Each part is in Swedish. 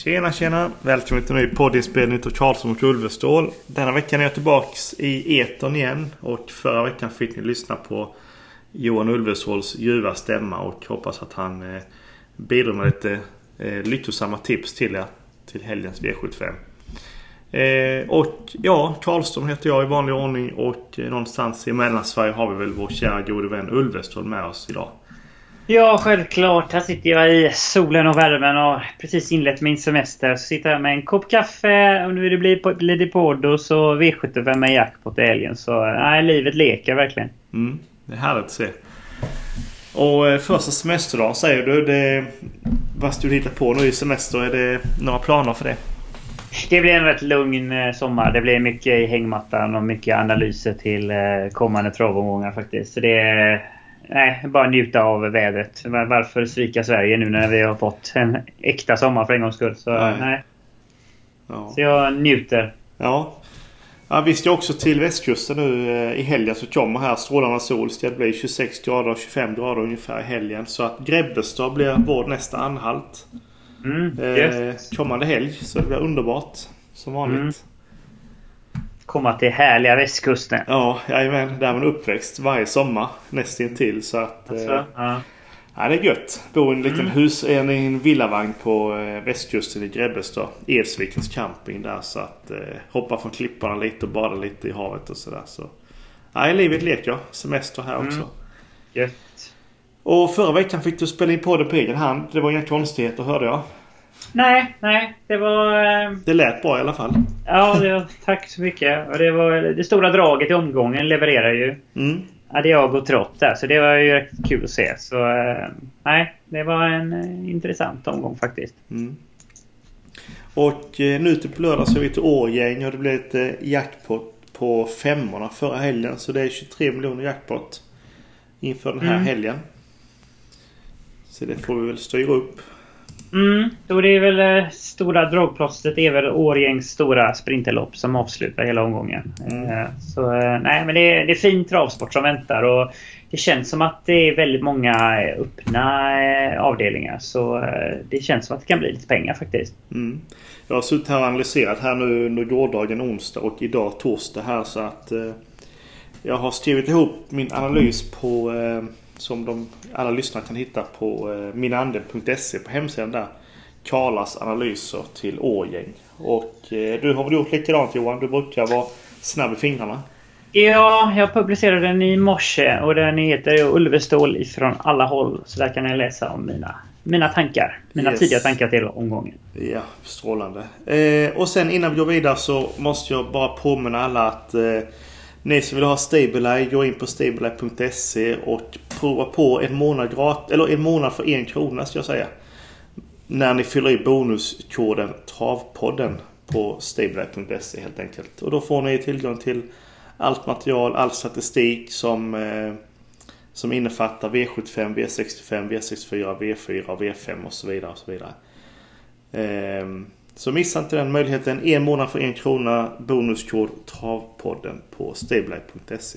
Tjena. Välkommen till en ny poddinspelning av Karlsson och Ulvestål. Denna veckan är jag tillbaks i etern igen. Och förra veckan fick ni lyssna på Johan Ulveståls ljuva stämma. Och hoppas att han bidrar med lite lyckosamma tips till er till helgens V75. Och ja, Karlsson heter jag i vanlig ordning. Och någonstans i Mellansverige har vi väl vår kära gode vän Ulvestål med oss idag. Ja, självklart. Här sitter jag i solen och värmen och precis inlett min semester. Så sitter jag med en kopp kaffe och nu blir det podd och så V75 med jackpot i helgen. Så nej, livet leker verkligen. Det är härligt att se. Och första semesterdagen säger du, vad ska du hitta på nu i semester? Är det några planer för det? Det blir en rätt lugn sommar. Det blir mycket i hängmattan och mycket analyser till kommande travomgångar faktiskt. Så det är... Nej, bara njuta av vädret. Varför svika Sverige nu när vi har fått en äkta sommar för en gångs skull? Så nej. Ja. Så jag njuter. Ja, vi ska också till västkusten nu i helgen, så kommer här strålande sol. Det blir 26 grader och 25 grader ungefär i helgen. Så att Grebbestad blir vår nästa anhalt. Kommande helg, så det blir underbart som vanligt. Komma till härliga västkusten. Ja, jajamän. Där man uppväxt varje sommar nästintill. Så att ja, det är gött. Bo i en liten en villavagn på västkusten i Grebbestad. Edsvikens camping där. Så att hoppa från klipparna lite och bada lite i havet och sådär. Så ja, livet leker. Semester här också. Gött. Och förra veckan fick du spela in podden på egen hand. Det var inga konstigheter, hörde jag. Nej, det var... Det lät bra i alla fall. Ja, tack så mycket. Och det var det stora draget i omgången levererar ju. Hade jag gått trott där, så det var ju rätt kul att se. Så nej, det var en intressant omgång faktiskt. Och nu till på lördag så är vi till Årgäng och det blev ett jackpot på 5:orna förra helgen. Så det är 23 miljoner jackpot inför den här helgen. Så det får vi väl styra upp. Då det är väl stora dragplåstret är väl Årgängs stora sprinterlopp som avslutar hela omgången. Så nej, men det är fin travsport som väntar och det känns som att det är väldigt många öppna avdelningar, så det känns som att det kan bli lite pengar faktiskt. Jag har suttit här och analyserat här nu under gårdagen onsdag och idag torsdag här, så att jag har skrivit ihop min analys på som alla lyssnare kan hitta på minandel.se på hemsidan där. Karlas analyser till Årgäng. Och du har väl gjort likadant, Johan? Du brukar vara snabb i fingrarna. Ja, jag publicerade den i morse och den heter Ulvestål ifrån alla håll. Så där kan jag läsa om mina tankar. Mina tidiga tankar till omgången. Ja, strålande. Och sen innan vi går vidare så måste jag bara påminna alla att ni som vill ha Stabilize, gå in på stabilize.se och prova på en månad för 1 krona, ska jag säga. När ni fyller i bonuskoden Travpodden på stabilize.se helt enkelt. Och då får ni tillgång till allt material, all statistik som innefattar V75, V65, V64, V4, V5 och så vidare och så vidare. Så missa inte den möjligheten. 1 månad för 1 krona, bonuskod Travpodden på stabilize.se.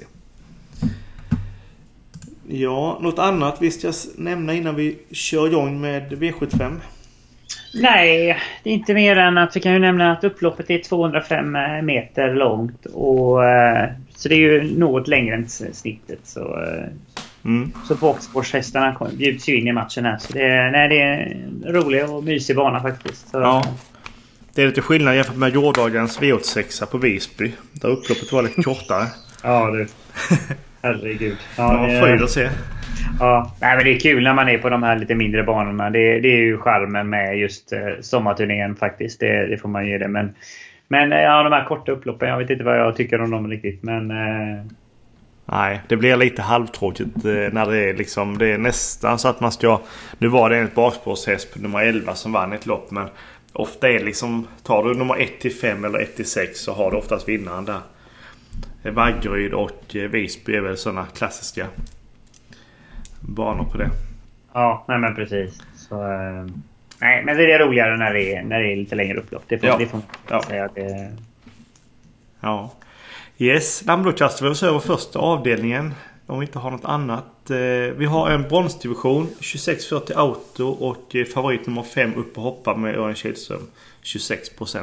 Ja, något annat vi ska nämna innan vi kör igång med V75? Nej, det är inte mer än att vi kan ju nämna att upploppet är 205 meter långt och så det är ju något längre än snittet, så boxsportshästarna bjuds ju in i matchen här, så det är en rolig och mysig bana faktiskt. Så. Ja. Det är lite skillnad jämfört med gårdagens V86 på Visby där upploppet var lite kortare. Ja, du. Herregud. Ja, fröjd att se. Ja, nej, men det är kul när man är på de här lite mindre banorna. Det är ju charmen med just sommarturnén faktiskt. Det får man ge det. Men ja, de här korta upploppen, jag vet inte vad jag tycker om dem riktigt. Men nej, det blir lite halvtråkigt när det är liksom, det är nästan så att man ska, nu var det en bakspårshäst på nummer 11 som vann ett lopp, men ofta är liksom, tar du nummer 1-5 eller 1-6 så har du oftast vinnaren där. Vaggeryd och Visby är väl sådana klassiska banor på det. Ja, nej men precis. Så, nej, men det är roligare när det är lite längre upplopp. Det får man säga att det... Ja. Yes, då kastar vi oss över första avdelningen. om vi inte har något annat. Vi har en bronsdivision, 2640 auto och favorit nummer 5 upp och hoppa med Örjan Kihlström, 26%.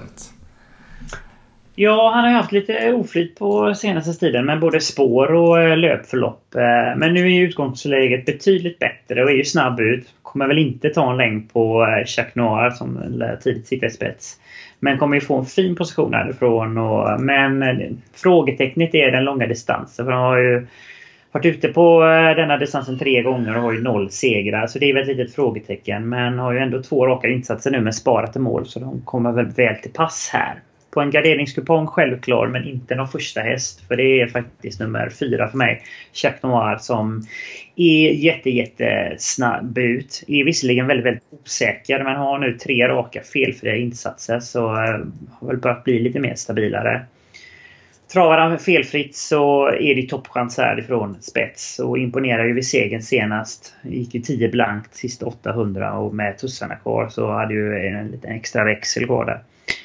Ja, han har ju haft lite oflyt på senaste tiden med både spår och löpförlopp. Men nu är ju utgångsläget betydligt bättre och är ju snabb ut. Kommer väl inte ta en längd på Jacques Noir som tidigt sitter i spets. Men kommer ju få en fin position härifrån. Men frågetecknet är den långa distansen. För han har ju varit ute på denna distansen 3 gånger och har ju 0 segrar. Så det är väl ett litet frågetecken. Men har ju ändå 2 raka insatser nu med sparat i mål. Så de kommer väl till pass här. På en garderingskupong självklar, men inte någon första häst. För det är faktiskt nummer 4 för mig. Jacques Noir som är jättesnabb ut. Är visserligen väldigt osäker, men har nu 3 raka felfria insatser. Så har väl börjat bli lite mer stabilare. Travar han felfritt så är det toppchans härifrån spets. Och imponerar ju vid segern senast. Gick ju 10 blankt sista 800 och med tussarna kvar så hade ju en liten extra växel kvar där.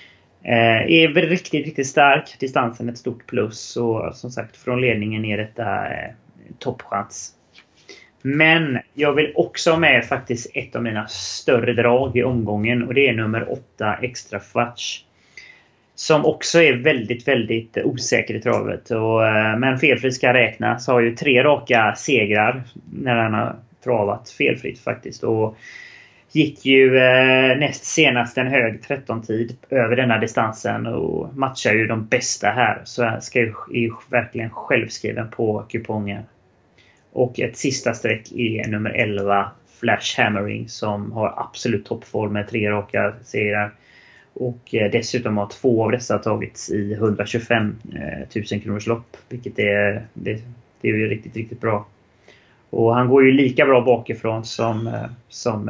Är väl riktigt stark. Distansen ett stort plus. Och som sagt, från ledningen är detta toppchans. Men jag vill också ha med faktiskt ett av mina större drag i omgången. Och det är nummer 8, Extra Fudge. Som också är väldigt osäker i travet. Men felfritt ska räknas. Har ju 3 raka segrar när han har travat felfritt faktiskt. Och gick ju näst senast en hög 13-tid över denna distansen och matchar ju de bästa här. Så jag är ju verkligen självskriven på kupongen. Och ett sista streck är nummer 11, Flash Hammering, som har absolut toppform med 3 raka segrar. Och dessutom har 2 av dessa tagits i 125 000 kronors lopp. Vilket är ju riktigt bra. Och han går ju lika bra bakifrån som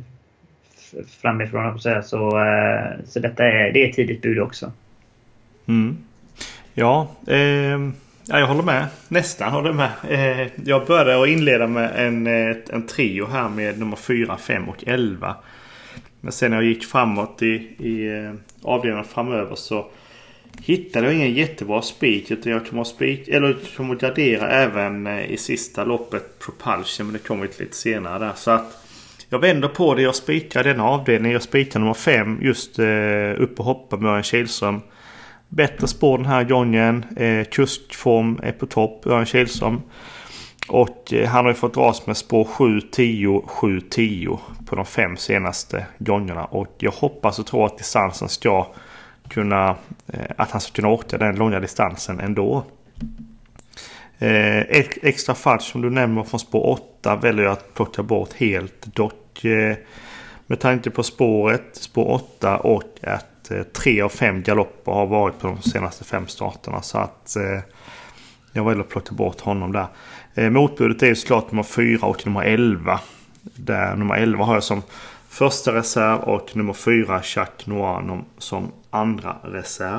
framifrån, så detta det är ett tidigt bud också. Ja, jag håller med. Nästan håller med. Jag började att inleda med en trio här med nummer 4, 5 och 11. Men sen när jag gick framåt i avdelningen framöver så hittade jag ingen jättebra spik, utan jag kommer att gardera även i sista loppet Propulsion, men det kommer lite senare där. Så att jag vänder på det. Jag spikar denna avdelning. Jag spikar nummer 5 just upp och hoppa med Örjan Kihlström. Bättre spår den här gången. Kuskform är på topp, Örjan Kihlström. Och han har ju fått dras med spår 7-10, 7-10 på de 5 senaste gångerna. Och jag hoppas och tror att distansen ska kunna, att han ska kunna åka den långa distansen ändå. Extra Fudge som du nämner från spår 8 väljer jag att plocka bort helt. Dock med tanke på spår 8 och att 3 av 5 galopper har varit på de senaste 5 starterna, så att jag väljer att plocka bort honom där. Motbudet är ju såklart nummer 4 och nummer 11. Där nummer 11 har jag som första reserv och nummer 4 Jacques Noir som andra reserv.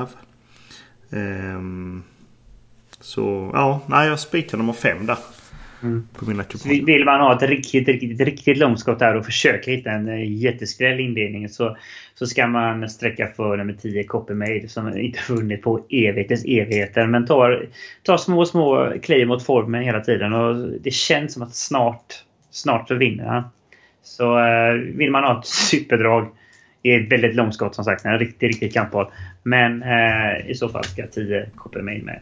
Så ja, jag spikar nummer 5 där. På mina kuponger. Vill man ha ett riktigt långskott där och försöka hitta en jätteskräll inledning, så ska man sträcka för nummer 10 Coppermaid, som inte vunnit på evigheter, men tar små kliv mot formen hela tiden, och det känns som att snart så vinner han. Så vill man ha ett superdrag i ett väldigt långskott, som sagt, en riktigt kampval, men i så fall ska 10 Coppermaid med.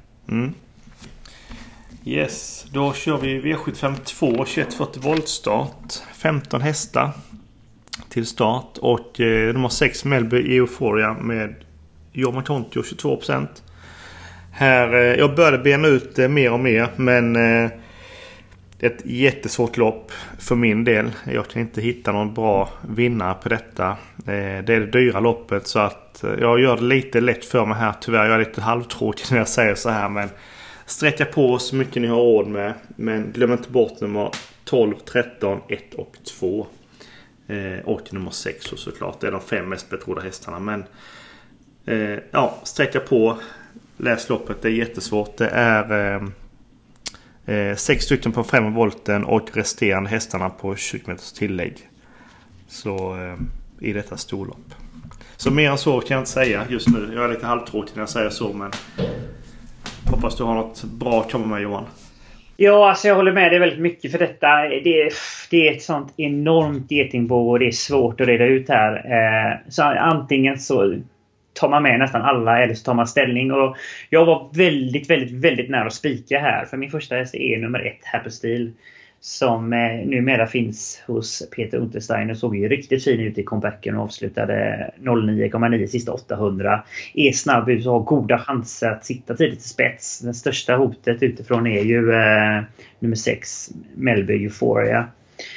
Yes, då kör vi V752 2140 voltstart. 15 hästar till start. Och nummer 6 Melby Euphoria med Jorma Kontio 22%. Här, jag började bena ut mer och mer, men ett jättesvårt lopp för min del. Jag kan inte hitta någon bra vinnare på detta. Det är det dyra loppet, så att jag gör det lite lätt för mig här. Tyvärr, jag är lite halvtråkig när jag säger så här, men sträcka på så mycket ni har råd med. Men glöm inte bort nummer 12, 13, 1 och 2. Och nummer 6 och såklart. Det är de 5 mest betrodda hästarna. Men sträcka på. Läs loppet, det är jättesvårt. Det är 6 stycken på 5 volten och resterande hästarna på 20 meters tillägg. Så i detta storlopp. Så mer än så kan jag inte säga just nu. Jag är lite halvtråkig när jag säger så, men hoppas du har något bra att komma med, Johan. Ja, alltså jag håller med dig väldigt mycket för detta. Det är ett sånt enormt getingbo och det är svårt att reda ut här. Så antingen så tar man med nästan alla eller så tar man ställning. Och jag var väldigt, väldigt, väldigt nära att spika här. För min första häst är nummer 1, Happy Steel. Som numera finns hos Peter Untersteiner. Såg ju riktigt fin ut i comebacken och avslutade 09,9 sista 800. Är snabb ut och har goda chanser att sitta tidigt i spets. Det största hotet utifrån är ju nummer 6, Melby Euphoria.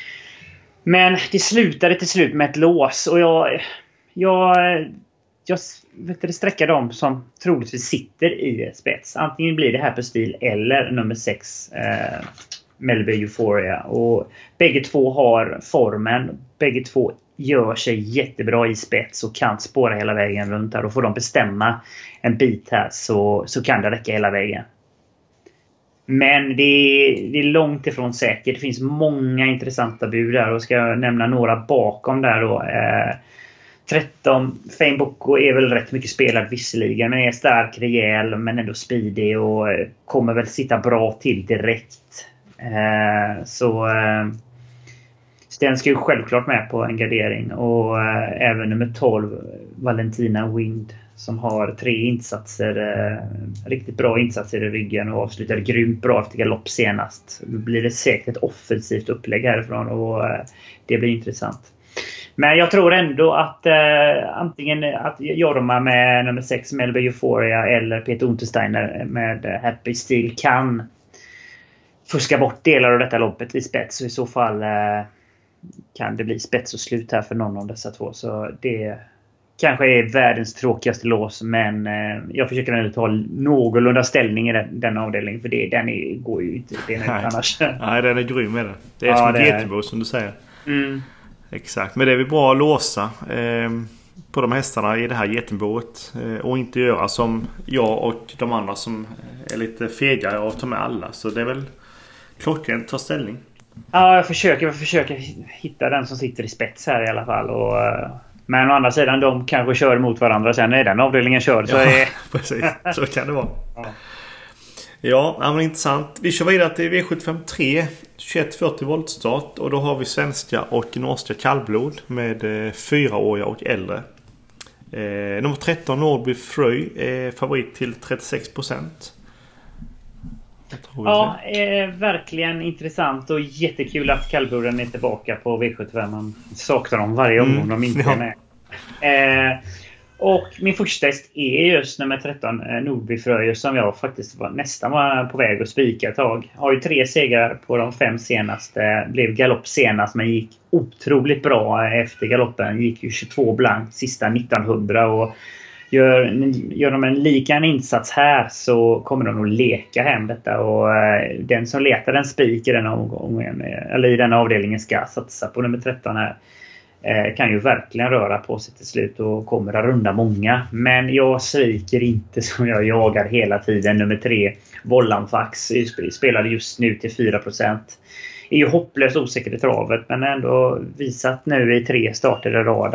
Men det slutade till slut med ett lås. Och jag vet inte, sträcka dem som troligtvis sitter i spets. Antingen blir det här på stil eller nummer 6 Melby Euphoria. Och bägge två har formen. Bägge två gör sig jättebra i spets och kan spåra hela vägen runt här. Och får de bestämma en bit här så kan det räcka hela vägen. Men det är långt ifrån säkert. Det finns många intressanta bud där. Och ska jag nämna några bakom där då. 13, Fame Boko är väl rätt mycket spelad visserligen. Men är stark, rejäl men ändå speedy. Och kommer väl sitta bra till direkt. Så den ska ju självklart med på en gardering. Och även nummer 12, Valentina Wind. Som har 3 insatser, riktigt bra insatser i ryggen och avslutade grymt bra efter galopp senast. Då blir det säkert ett offensivt upplägg härifrån och det blir intressant. Men jag tror ändå att antingen att Jorma med nummer 6 Melby Euphoria eller Peter Untersteiner med Happy Steel kan fuska bort delar av detta loppet i spets. Och i så fall kan det bli spets och slut här för någon av dessa två. Så det kanske är världens tråkigaste lås, men jag försöker ändå ta någorlunda ställning i den avdelningen, för den går ju inte annars. Nej, den är grym med det. Det är som ett getingbo som du säger. Mm. Exakt, men det är väl bra att låsa på de hästarna i det här getingboet och inte göra som jag och de andra som är lite fegare och ta med alla. Så det är väl klockan ta ställning. Ja, jag försöker hitta den som sitter i spets här i alla fall. Men å andra sidan, de kanske kör mot varandra sen när den avdelningen kör. Så precis. Så kan det vara. Ja, men intressant. Vi kör vidare till V75 2140 voltstart. Och då har vi svenska och norska kallblod med 4-åriga och äldre. Nummer 13, Norby Fröj, är favorit till 36%. Ja, verkligen intressant och jättekul att kallbloden är tillbaka på V75. Man saknar dem varje omgång de inte är med. Och min första häst är just nummer 13, Norby Fröj, som jag faktiskt nästan var på väg att spika ett tag. Har ju 3 segrar på de 5 senaste. Blev galopp senast men gick otroligt bra efter galoppen. Gick ju 22 blank sista 1900 och gör de en likadan insats här så kommer de att leka hem detta. Och den som letar en spik i den omgången, eller i den avdelningen, ska satsa på nummer 13 här. Kan ju verkligen röra på sig till slut och kommer att runda många. Men jag sviker inte som jag jagar hela tiden. Nummer 3, Vollanfax, spelade just nu till 4%. Är ju hopplöst osäker i travet, men ändå visat nu i 3 starter i rad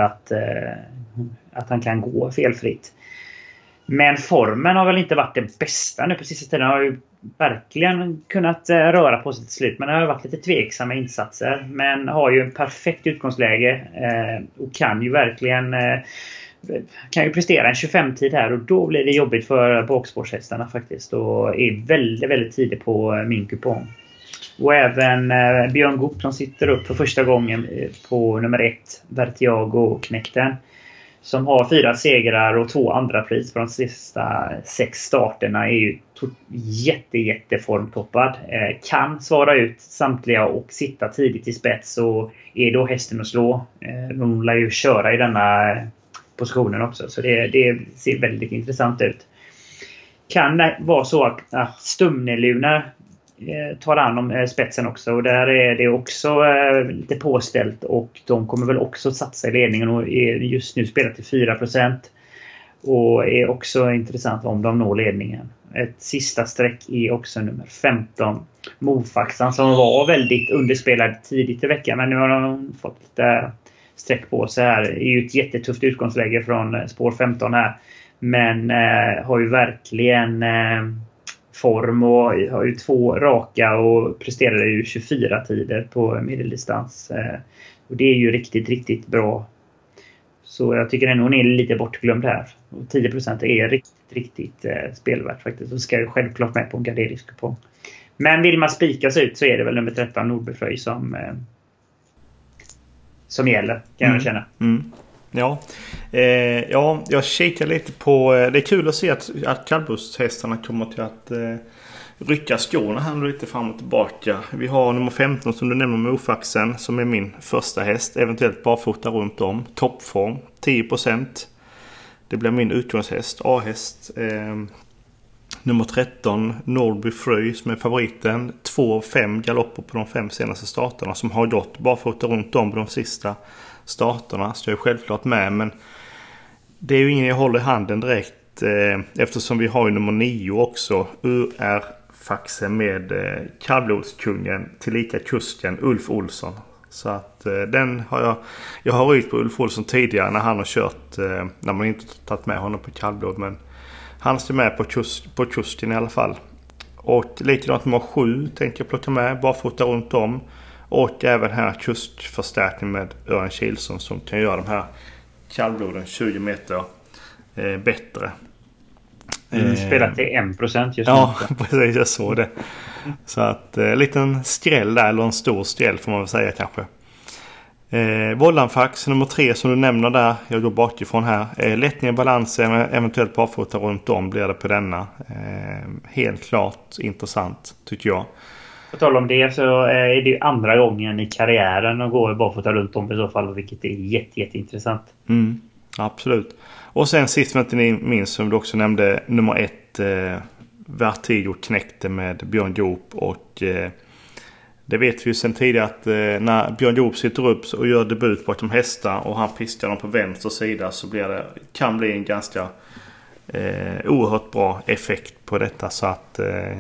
att han kan gå felfritt. Men formen har väl inte varit den bästa nu på sista tiden. Har ju verkligen kunnat röra på sig till slut. Men det har varit lite tveksamma insatser. Men har ju en perfekt utgångsläge. Och kan ju verkligen kan ju prestera en 25-tid här. Och då blir det jobbigt för bakspårshästarna faktiskt. Och är väldigt, väldigt tidigt på min kupong. Och även Björn Goop som sitter upp för första gången på nummer 1, Vertiago-knäkten. Som har 4 segrar och 2 andra pris på de sista 6 starterna. Är ju jätteformtoppad. Kan svara ut samtliga och sitta tidigt i spets. Och är då hästen att slå. De lär ju köra i denna positionen också. Så det ser väldigt intressant ut. Kan det vara så att Stumneluna tar hand om spetsen också. Och där är det också lite påställt. Och de kommer väl också satsa i ledningen. Och är just nu spelat till 4%. Och är också intressant om de når ledningen. Ett sista streck är också nummer 15. Mofaxan, som var väldigt underspelad tidigt i veckan. Men nu har de fått lite streck på sig här. Det är ju ett jättetufft utgångsläge från spår 15 här. Men har ju verkligen form och har ju 2 raka och presterar ju 24 tider på medeldistans. Och det är ju riktigt, riktigt bra. Så jag tycker ändå hon är lite bortglömd här. Och 10% är riktigt, riktigt spelvärt faktiskt. Så ska jag självklart med på en garderingskupong. Men vill man spikas ut så är det väl nummer 13 Nordbefröj som gäller, kan jag känna. Ja. Jag kikar lite på... Det är kul att se att kallblodshästarna kommer till att rycka skorna här lite fram och tillbaka. Vi har nummer 15 som du nämner, Mofaxen, som är min första häst. Eventuellt barfota runt om. Toppform, 10%. Det blir min utgångshäst, A-häst. Nummer 13, Norby Fröj, som är favoriten. 2-5 galopper på de 5 senaste starterna som har gått barfota runt om på de sista starterna. Så jag är självklart med, men det är ju ingen jag håller i handen direkt, eftersom vi har ju nummer 9 också, UR-faxen med kallblodskungen tillika kusken Ulf Olsson. Så att den har jag har rykt på Ulf Olsson tidigare när han har kört, när man inte tagit med honom på kallblod, men han står med på kusken i alla fall. Och likadant nummer 7 tänker jag plocka med, barfota runt om. Och även här kustförstärkning med Örjan Kihlson som kan göra de här kallbloden 20 meter bättre. Spelat till 1% just nu. Ja, precis, jag såg det. Så att liten skräll där, eller en stor skräll får man väl säga kanske. Vollanfax nummer 3 som du nämner där, jag går bakifrån här. Lättning i balansen, eventuellt barfota runt om blir det på denna. Helt klart intressant tycker jag. På tal om det så är det ju andra gången i karriären att gå barfota runt om i så fall, vilket är jätteintressant. Absolut. Och sen sist men inte minst som du också nämnde, nummer 1 Vertigo knäckte med Björn Goop, och det vet vi ju sen tidigare att när Björn Goop sitter upp och gör debut bakom hästar och han piskar dem på vänster sida, så kan bli en ganska oerhört bra effekt på detta, så att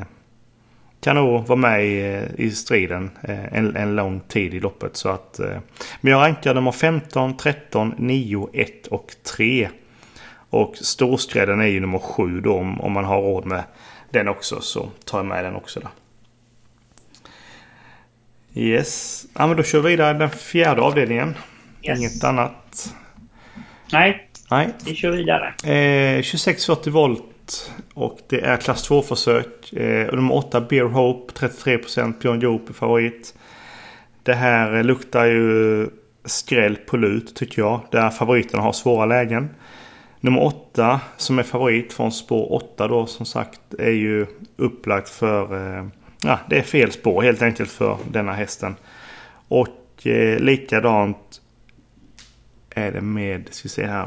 kan nog vara med i striden en lång tid i loppet. Så att, men jag rankar nummer 15, 13, 9, 1 och 3. Och storskrädden är ju nummer 7 då, om man har råd med den också, så tar jag med den också där. Yes. Ja, men då kör vi vidare den 4:e avdelningen. Yes. Inget annat. Nej. Vi kör vidare. 2640 volt. Och det är klass 2-försök. Nummer 8 Bear Hope, 33%, Björn Goop är favorit. Det här luktar ju skräll på lut tycker jag. Där favoriterna har svåra lägen. Nummer 8 som är favorit från spår 8 då, som sagt, är ju upplagt för... det är fel spår helt enkelt för denna hästen. Och likadant är det med, ska vi se här,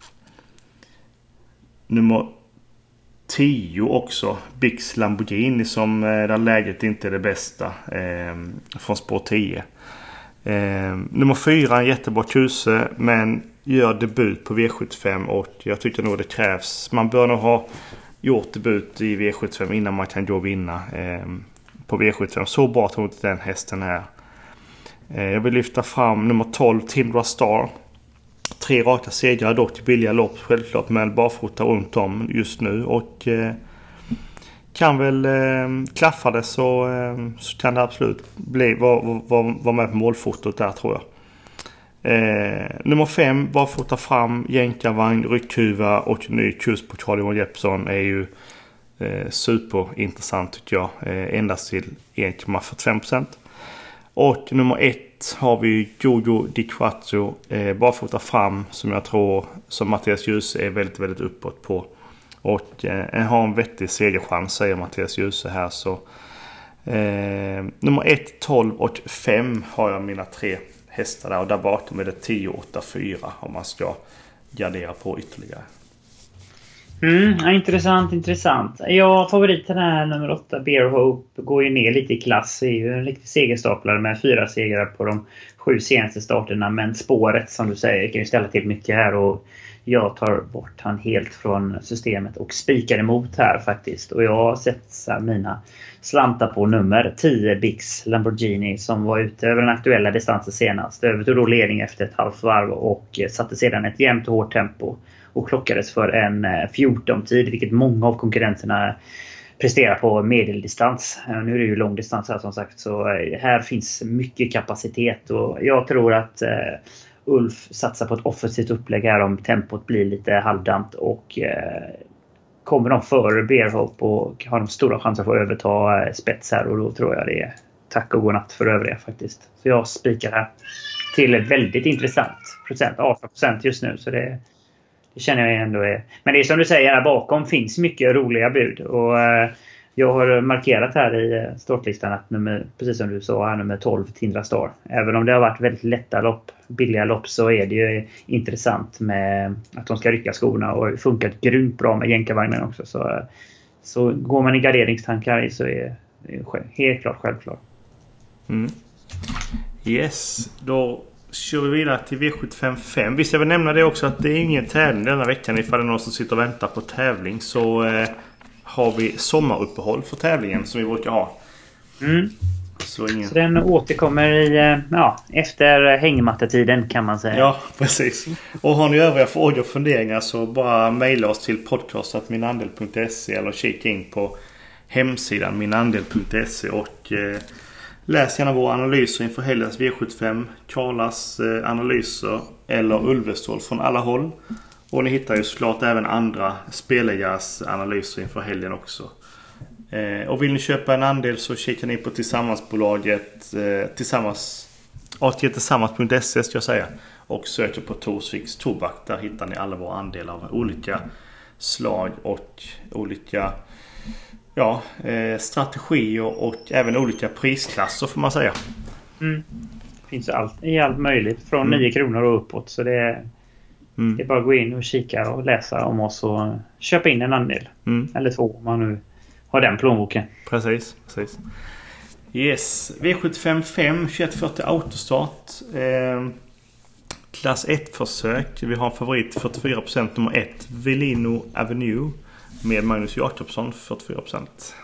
nummer 10 också, Bix Lamborghini, som där läget inte är det bästa, från spår 10. Nummer 4 en jättebra kuse, men gör debut på V75, och jag tycker nog det krävs. Man bör nog ha gjort debut i V75 innan man kan gå och vinna på V75. Så bra tror jag inte den hästen är. Jag vill lyfta fram nummer 12 Tindra Star. 3 raka segrar, dock till billiga lopp självklart, men barfota runt om just nu, och kan väl klaffa det så kan det absolut vara med på målfotot där, tror jag. Nummer 5 barfota fram, jänkarvagn, ryckhuva och ny kurs på Carl-Johan Jeppsson är ju superintressant tycker jag, endast till 1,45%. Och nummer 1 har vi Jojo Di Quattro, barfota fram, som jag tror som Mattias Djuse är väldigt, väldigt uppåt på. Och har en vettig segerchans, säger Mattias Djuse här. Så nummer 1, 12 och 5 har jag mina 3 hästar där. Och där bakom är det 10, 8, 4 om man ska gardera på ytterligare. Intressant. Ja, favoriten är nummer 8 Bear Hope, går ju ner lite i klass, är ju en riktig segerstaplare med 4 segrar på de 7 senaste starterna, men spåret som du säger kan ju ställa till mycket här, och jag tar bort han helt från systemet och spikar emot här faktiskt. Och jag sätter mina slantar på nummer 10 Bix Lamborghini, som var ute över den aktuella distansen senast, övertog då ledning efter ett halvt varv och satte sedan ett jämnt och hårt tempo och klockades för en 14-tid, vilket många av konkurrenterna prestera på medeldistans. Nu är det ju långdistans här som sagt, så här finns mycket kapacitet och jag tror att Ulf satsar på ett offensivt upplägg här om tempot blir lite halvdant och kommer de före Bearhope och har de stora chanser att få överta spets här, och då tror jag det är tack och godnatt för övriga faktiskt. Så jag spikar här till ett väldigt intressant procent, 18% just nu, så det känner jag ändå är. Men det är som du säger, här bakom finns mycket roliga bud och jag har markerat här i startlistan att precis som du sa här, nummer 12 Tindra Star. Även om det har varit väldigt lätta lopp, billiga lopp, så är det ju intressant med att de ska rycka skorna och funkat grymt bra med jänkarvagnen också. Så går man i garderingstankar så är det helt klart självklart. Yes, då kör vi vidare till V75-5. Visst, jag vill nämna det också att det är ingen tävling denna veckan. Ifall det är någon som sitter och väntar på tävling så har vi sommaruppehåll för tävlingen som vi brukar ha. Så den återkommer efter hängmattetiden kan man säga. Ja, precis. Och har ni övriga frågor och funderingar så bara mejla oss till podcast@minandel.se eller kika in på hemsidan minandel.se och läs gärna våra analyser inför helgens V75, Karlas analyser eller Ulvestål från alla håll. Och ni hittar ju såklart även andra spelägares analyser inför helgen också. Och vill ni köpa en andel så kikar ni på Tillsammansbolaget tillsammans.se ska jag säga. Och söker på Torsviks Tobak. Där hittar ni alla våra andelar av olika slag och olika strategier och även olika prisklasser får man säga. Finns allt möjligt från 9 kronor och uppåt, så det är bara att gå in och kika och läsa om oss och köpa in en andel eller två om man nu har den plånboken. Precis. Yes, V75-5 2140 autostart, klass 1-försök. Vi har en favorit 44%, nummer 1 Velino Avenue med Magnus Jakobsson 44%.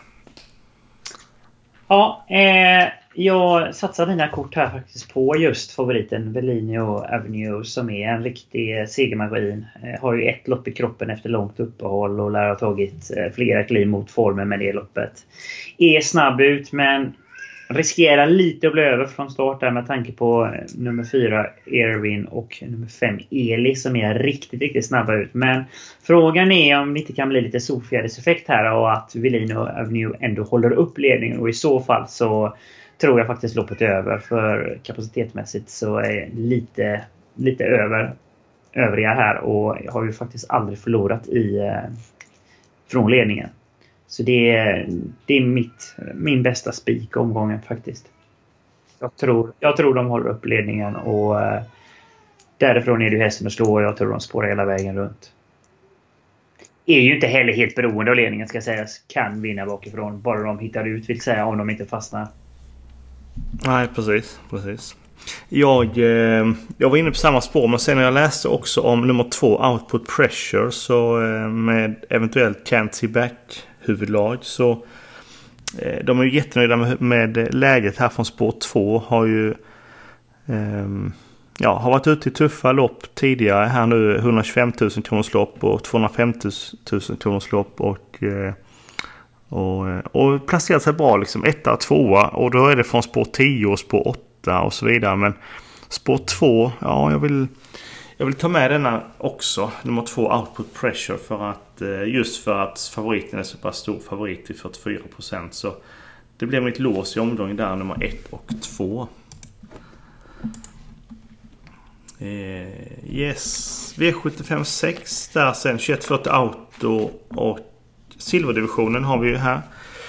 Ja, jag satsar mina kort här faktiskt på just favoriten Velino Avenue som är en riktig segermaskin. Har ju ett lopp i kroppen efter långt uppehåll och lär ha tagit flera kliv mot formen med det loppet. Är snabb ut men riskerar lite att bli över från start där med tanke på nummer 4 Erwin och nummer 5 Eli som är riktigt snabba ut. Men frågan är om det inte kan bli lite solfjäderseffekt här och att Velino Avenue ändå håller upp ledningen, och i så fall så tror jag faktiskt loppet är över, för kapacitetsmässigt så är lite över övriga här och jag har ju faktiskt aldrig förlorat från ledningen. Så det är min bästa spik omgången faktiskt. Jag tror de håller upp ledningen och därifrån är det ju hästen att slå och jag tror de spårar hela vägen runt. Är ju inte heller helt beroende av ledningen ska sägas. Kan vinna bakifrån. Bara de hittar ut vill säga om de inte fastnar. Nej, precis. Jag var inne på samma spår, men sen när jag läste också om nummer 2 Output Pressure så med eventuellt Can't See Back huvudlag så de är ju jättenöjda med läget här från spår 2. Har ju har varit ute i tuffa lopp tidigare här nu, 125 000 kronors lopp och 250 000 kronors lopp och placerat sig bra liksom 1 och 2 och då är det från spår 10 och spår 8 och så vidare, men spår 2, jag vill ta med denna också, nummer 2 Output Pressure, för att just för att favoriten är så pass stor favorit till 44%, så det blev mitt lås i omgången där, nummer 1 och 2. Yes, V75-6 där sen 2140 Auto och silverdivisionen har vi ju här.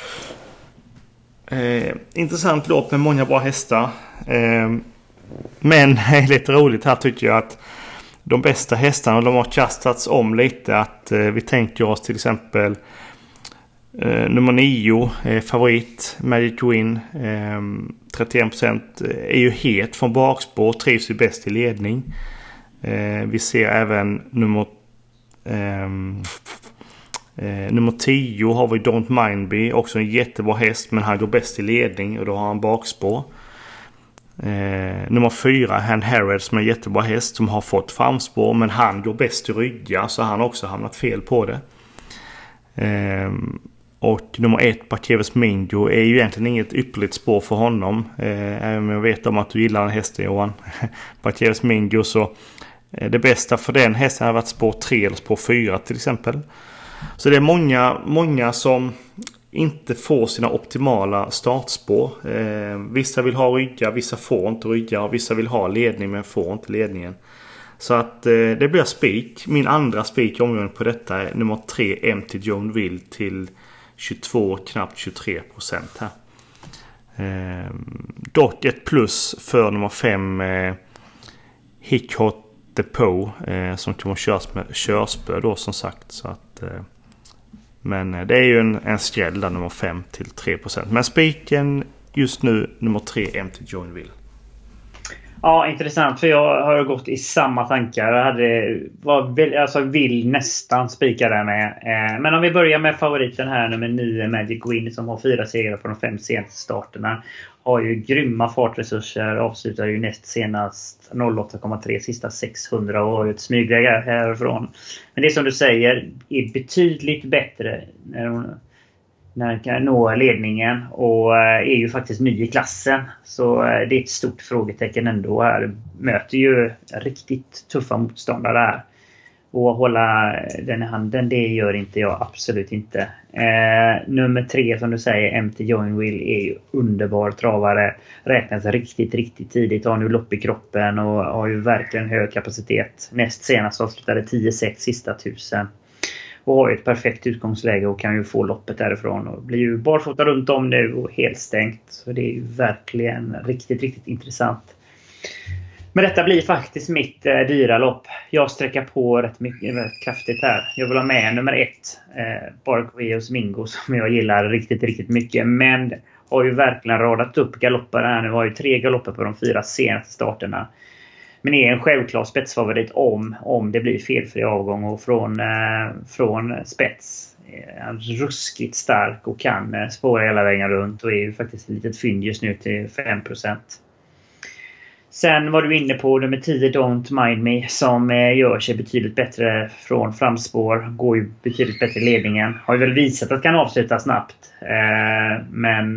Intressant lopp med många bra hästar, men lite roligt här tycker jag att de bästa hästarna, de har kastats om lite, att vi tänker oss till exempel nummer 9 favorit Magic Win 31% är ju het från bakspår, trivs ju bäst i ledning. Vi ser även nummer 10 har vi Don't Mind Be, också en jättebra häst, men han går bäst i ledning och då har han bakspår. Nummer 4 Hand Harrod som är en jättebra häst som har fått framspår, men han går bäst i rygga, så han har också hamnat fel på det. Och nummer 1, Barkevius Mingo, är ju egentligen inget ypperligt spår för honom. Även om jag vet om att du gillar den hästen, Johan. Barkevius Mingo, så det bästa för den hästen har varit spår 3 eller spår 4 till exempel. Så det är många som inte får sina optimala startspår. Vissa vill ha ryggar, vissa får inte ryggar. Och vissa vill ha ledning men får inte ledningen. Så att det blir spik. Min andra spik i omgången på detta är nummer 3, Empty Joinville till 22, knappt 23% här. Dock ett plus för nummer 5, Hickhot Depot, som kommer att köras med körspö då som sagt. Så att, men det är ju en skräll där, nummer 5 till 3%. Men spiken just nu nummer 3, Empty Joinville. Ja, intressant, för jag har gått i samma tankar. Jag vill nästan spika där med. Men om vi börjar med favoriten här, nummer 9, Magic Win, som har 4 segrar på de 5 senaste starterna. Har ju grymma fartresurser, avslutar ju näst senast 08,3 sista 600 och har ju ett smygläge härifrån. Men det som du säger är betydligt bättre när den kan nå ledningen och är ju faktiskt ny i klassen. Så det är ett stort frågetecken ändå här. Möter ju riktigt tuffa motståndare här. Och hålla den i handen, det gör inte jag absolut inte. Nummer 3 som du säger, Empty Joinville, är ju underbar travare. Räknas riktigt tidigt. Har nu lopp i kroppen och har ju verkligen hög kapacitet. Näst senast avslutade 10-6 sista 1000. Och har ett perfekt utgångsläge och kan ju få loppet därifrån. Och blir ju barfota runt om nu och helt stängt. Så det är ju verkligen riktigt intressant. Men detta blir faktiskt mitt dyra lopp. Jag sträcker på rätt kraftigt här. Jag vill ha med nummer 1, Barkevius Mingo, som jag gillar riktigt mycket. Men har ju verkligen radat upp galopper här nu. Har ju 3 galopper på de 4 senaste starterna. Men är en självklar spetsfavorit om det blir felfri avgång. Och från spets är han ruskigt stark och kan spåra hela vägen runt. Och är ju faktiskt ett litet fynd just nu till 5%. Sen var du inne på nummer 10, Don't Mind Me, som gör sig betydligt bättre från framspår. Går ju betydligt bättre i ledningen. Har ju väl visat att kan avsluta snabbt. Men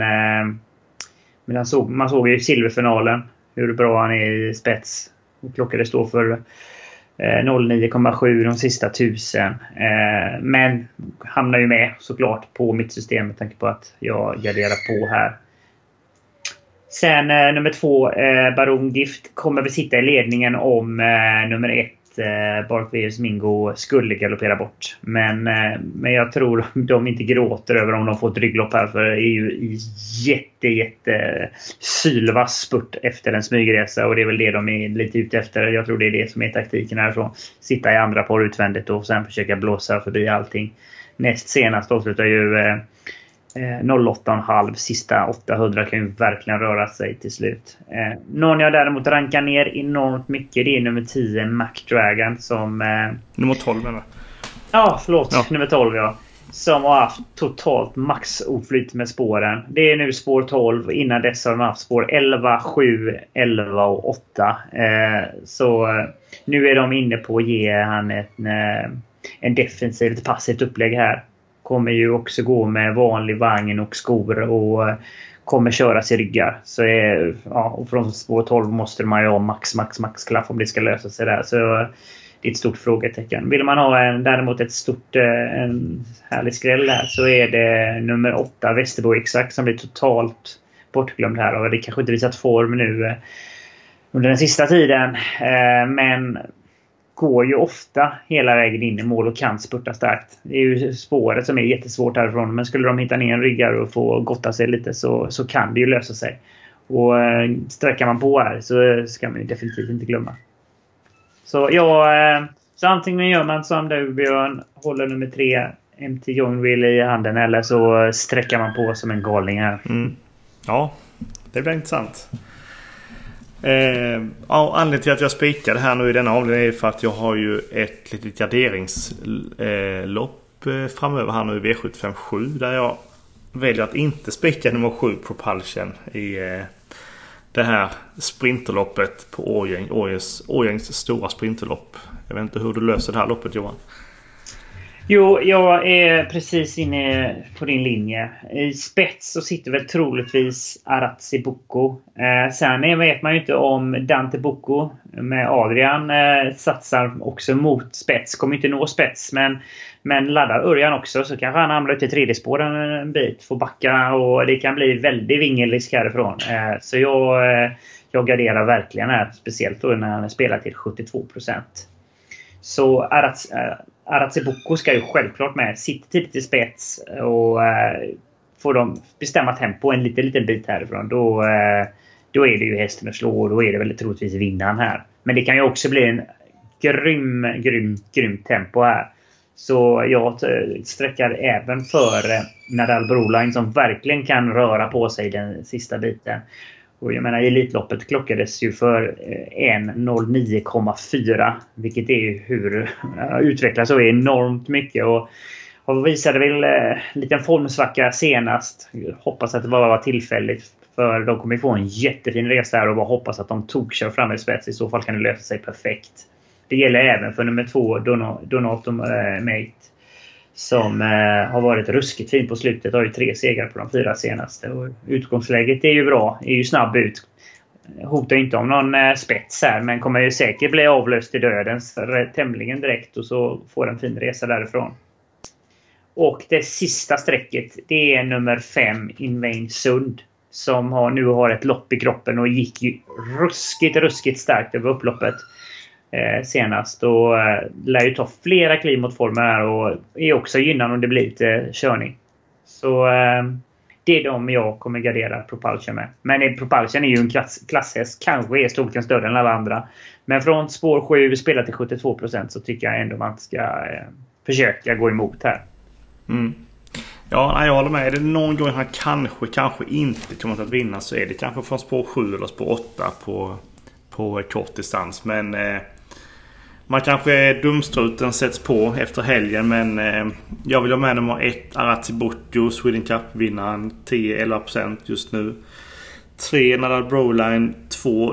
man såg ju i silverfinalen hur bra han är i spets. Och klockade står för 09,7 de sista 1000. Men hamnar ju med såklart på mitt system med tanke på att jag garderar på här. Sen nummer 2, Baron Gift, kommer vi sitta i ledningen om nummer 1, Barkevius Mingo, skulle galoppera bort. Men jag tror de inte gråter över om de får ett rygglopp här, för det är ju jätte sylvass spurt efter en smygresa. Och det är väl det de är lite ute efter. Jag tror det är det som är taktiken härifrån. Sitta i andra par utvändigt och sen försöka blåsa förbi allting. Näst senast avslutar ju 08,5 sista 800, kan ju verkligen röra sig till slut. Någon jag däremot rankar ner enormt mycket, det är nummer 10, McDragon, som nummer 12 menar. Ja, förlåt, nummer 12 ja. Som har haft totalt max oflyt med spåren. Det är nu spår 12, innan dess har de haft spår 11, 7, 11 och 8. Så nu är de inne på att ge han en defensiv, ett passivt upplägg här. Kommer ju också gå med vanlig vagn och skor och kommer köra sig ryggar. Så och från spår 12 måste man ju ha max klaff om det ska lösa sig där. Så det är ett stort frågetecken. Vill man ha däremot en härlig skräll här, så är det nummer 8, Västerbo Exakt, som blir totalt bortglömd här. Och det kanske inte visat form nu under den sista tiden. Men går ju ofta hela vägen in i mål och kan spurta starkt. Det är ju spåret som är jättesvårt härifrån. Men skulle de hitta ner en ryggar och få gotta sig lite, så kan det ju lösa sig. Och sträcker man på här, så ska man ju definitivt inte glömma. Så antingen gör man som du, Björn, håller nummer 3 Empty Joinville i handen, eller så sträcker man på som en galning här. Ja, det blir intressant. Anledningen till att jag spikar det här nu i denna avdelning är för att jag har ju ett litet garderingslopp framöver här nu i V757, där jag väljer att inte spika nummer 7 Propulsion i det här sprinterloppet på Årjängs stora sprinterlopp. Jag vet inte hur du löser det här loppet, Johan. Jo, jag är precis inne på din linje. I spets så sitter väl troligtvis Aratsi Boko. Sen vet man ju inte om Dante Boko med Adrian satsar också mot spets. Kommer inte nå spets, men laddar Örjan också så kanske han hamnar ute i tredje spåren en bit. Får backa och det kan bli väldigt vingelisk härifrån. Så jag garderar verkligen här. Speciellt då när han spelar till 72%. Så Aratsi Boko ska ju självklart med. Sitter tidigt i spets och får de bestämma tempo en liten bit härifrån. Då är det ju hästen att slå och då är det väl troligtvis vinnaren här. Men det kan ju också bli en grym tempo här. Så jag sträckar även för Nadal Broline som verkligen kan röra på sig den sista biten. Och jag menar, Elitloppet klockades ju för 1:09,4. Vilket är ju hur utvecklas så enormt mycket. Och visade väl liten formsvacka senast. Hoppas att det bara var tillfälligt. För de kommer få en jättefin resa här och bara hoppas att de kör fram i spets. I så fall kan det lösa sig perfekt. Det gäller även för nummer 2, Donato Mate. Som har varit ruskigt fin på slutet. Har ju 3 segrar på de 4 senaste. Och utgångsläget är ju bra. Är ju snabb ut. Hotar inte om någon spets här. Men kommer ju säkert bli avlöst i dödens tämligen direkt. Och så får en fin resa därifrån. Och det sista strecket. Det är nummer 5, Invain Sund. Som nu har ett lopp i kroppen. Och gick ju ruskigt starkt över upploppet. Senast och lär ju ta flera kliv mot formen här och är också gynnad om det blir lite körning. Så det är de jag kommer gardera Propulsion med. Men Propulsion är ju en klasshäst, kanske är storleken större än alla andra. Men från spår 7 spelar till 72% så tycker jag ändå man ska försöka gå emot här. Ja, jag håller med. Är det någon gång han kanske inte kommer att vinna så är det kanske från spår 7 eller spår 8 på kort distans. Men man kanske dumstruten sätts på efter helgen. Men jag vill ha med nummer 1 Aratsi Boko, Sweden Cup-vinnaren, 10-11% just nu. 3 Nadal Broline, 2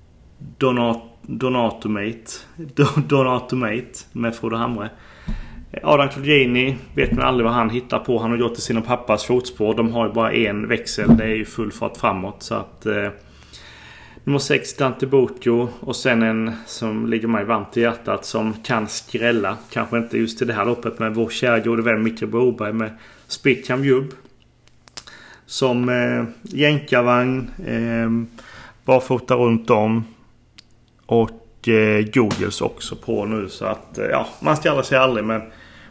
Donato Mate med Frode Hamre. Adam Claudini vet man aldrig vad han hittar på. Han har gjort i sina pappas fotspår. De har ju bara en växel. Det är ju full fart framåt. Så att nummer 6 Dante Boko. Och sen en som ligger mig varmt i hjärtat som kan skrälla. Kanske inte just i det här loppet. Men vår kära gode vän Micke Broberg med Spitcam Jubb. Som jänkarvagn. Barfota runt om. Och Googles också på nu. Så att man ska sig aldrig. Men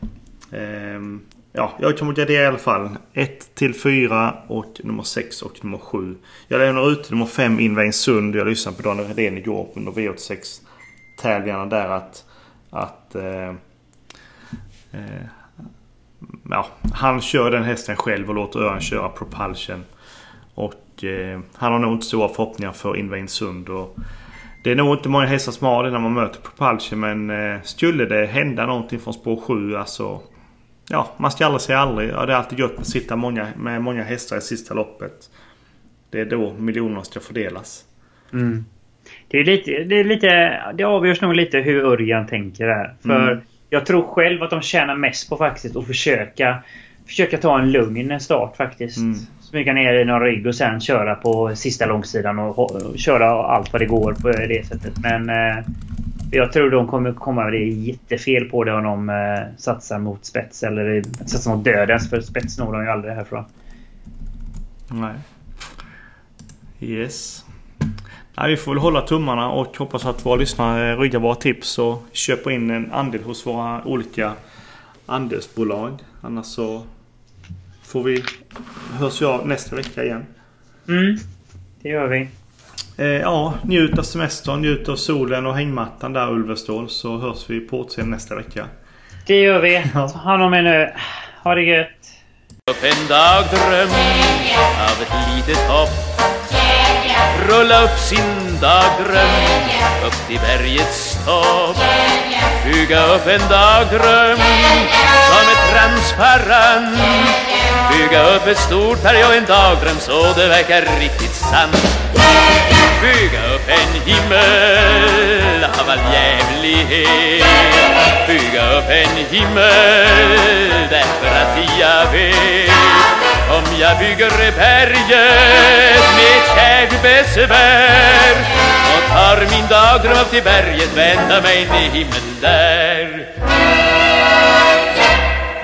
jag kommer gardera i alla fall 1-4 och nummer 6 och nummer 7. Jag lämnar ut nummer 5 Invain Sund. Jag lyssnade på Daniel Redén igår under V86 tävlingarna där att han kör den hästen själv och låter Örjan köra Propulsion. Och han har nog inte stora förhoppningar för Invain Sund. Och det är nog inte många hästar som har det när man möter Propulsion. Men skulle det hända någonting från spår 7, alltså man ska aldrig säga aldrig. Ja, det är alltid gött att sitta med många hästar i sista loppet. Det är då miljonerna ska fördelas. Det avgörs nog lite hur Örjan tänker där. För jag tror själv att de tjänar mest på faktiskt att försöka ta en lugn start faktiskt. Smyga ner i någon rygg och sen köra på sista långsidan och köra allt vad det går på det sättet. Men jag tror de kommer komma jättefel på det om de satsar mot spets eller satsar mot dödens, för spets når de ju aldrig härifrån. Nej. Yes. Vi får väl hålla tummarna och hoppas att våra lyssnare ryggar våra tips och köper in en andel hos våra olika andelsbolag. Annars så hörs jag nästa vecka igen. Det gör vi. Njut av semestern, njut av solen och hängmattan där, Ulvestål, så hörs vi på återseende nästa vecka. Det gör vi. Ta hand om er nu. Ha det gött. Upp en dag dröm av ett litet hopp. Rulla upp sin dagdröm upp till bergets stopp. Bygga upp en dagdröm som är transparent. Bygga upp ett stort berg och en dagdröm så det verkar riktigt sant. Bygga upp en himmel av all jävlighet. Bygga upp en himmel därför att jag vet. Om jag bygger berget med kägbesvär och tar min dagdröm upp till berget, väntar mig ner himlen där.